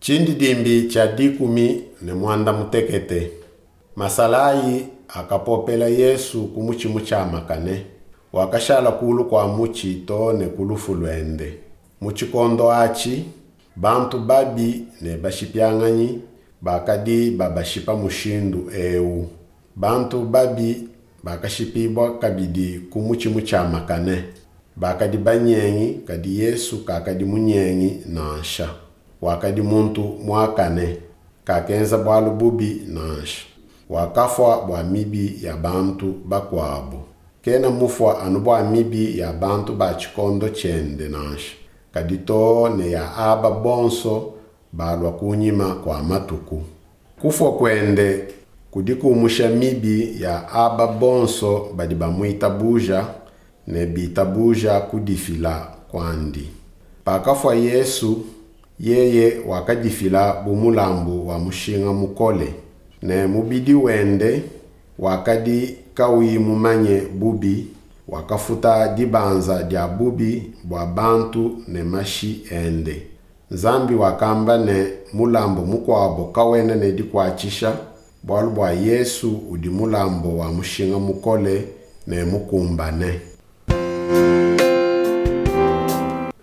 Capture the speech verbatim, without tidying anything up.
Chindi dimbi cha dikumi ne mwanda mutekete. Masalayi akapopela Yesu kumuchimu cha makane. Wakashala kulu kwa muchi to ne kulufu lwende. Muchikondo achi, bantu babi ne bashipyanganyi, bakadi babashipa mushindu ewu. Bantu babi bakashipibwa kabidi kumuchimu cha makane. Bakadi banyengi kadi Yesu kakadi munyengi nansha. Wakadi muntu mwakane kakenza bwalu bubi nansha. Wakafwa bwa mibi ya bantu bakwabu. Kena mufwa anu bwa mibi ya bantu bachikondo chende nansha. Kadito ne ya aba bonso balwa kunyima kwa matuku. Kufwa kwende kudikumusha mibi ya aba bonso badibamuita buja ne bita buja kudifila kwandi. Pakafwa Yesu yeye wakadifila bumulambu wa mushinga mukole. Ne mubidi wende wakadi kawi mumanye bubi wakafuta dibanza dia bubi bwa bantu ne mashi ende. Zambi wakamba ne mulambo mukwabo kawene ne dikwachisha bwalu bwa Yesu udi mulambo wa mushinga mukole ne mukumbane.